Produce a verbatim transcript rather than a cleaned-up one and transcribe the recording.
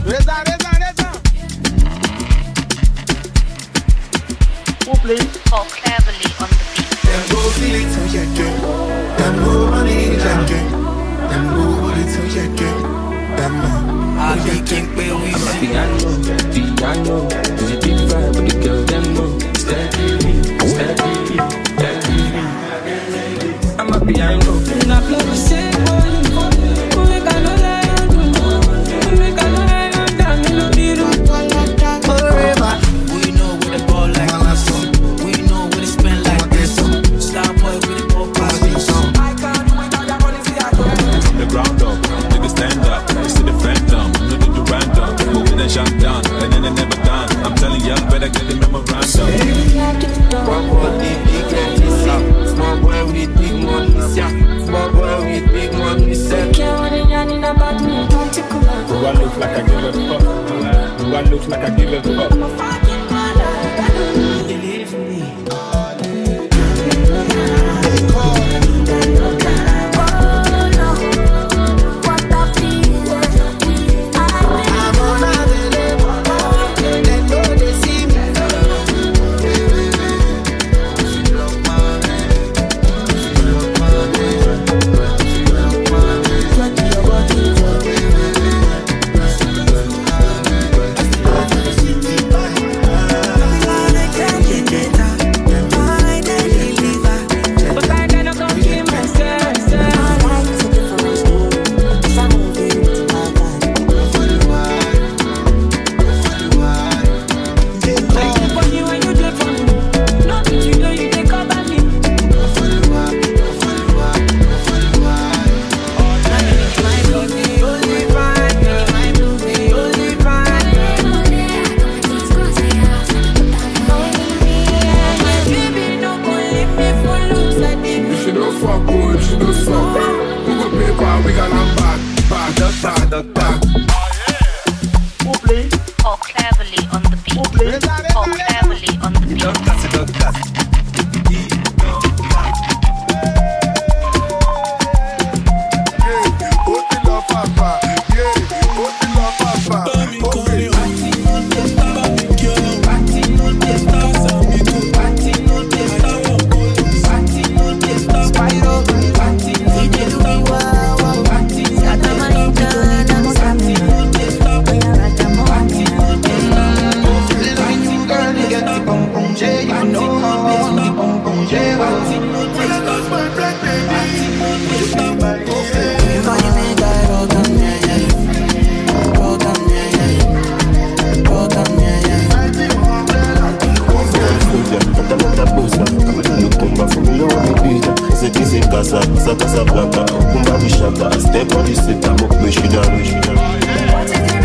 Reza, Reza, Reza. Who plays? Paul Cleverly on the beat. Them go feel it till you get. Them go money like it. Them go hold it till you get. Them man. I be king where we see. Piano, piano. It's a big vibe, but the girl them know. Steady, steady, steady. I'm a piano. And I play the same one. We make a no lie on you. We make a no lie on that melody. Forever. We know where the ball like this. We know where the spin like this. Star boy with the ball pass this. I can't do it, I wanna see I go. From the ground up, niggas stand up. You see the phantom, no do the random. Move it and shut down, and then it never done. I'm telling y'all, better get the memorandum. Small boy with big money, small boy with big money, small boy with big money, Do I look like I give a fuck? Do I look like I give a fuck? Who plays? Paul Cleverly on the beat. Paul Cleverly on the beat. Step on the set, I'm up, we should have, we should have.